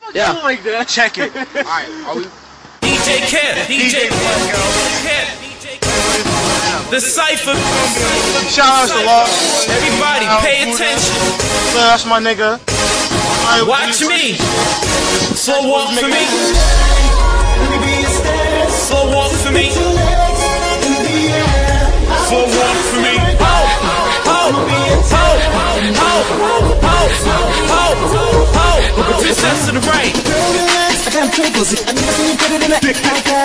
Yeah. Like that. Check it. Alright, are we? DJ Kid, DJ Kid, the Cypher. Shout out to Law. Everybody, pay attention. That's my nigga. Watch me. Slow walk for me. Slow walk for me. Slow walk for me. Ho, ho, ho, ho, ho, ho, ho. 2 steps to the right. I got triple Z. I never seen you put it in a dick like that.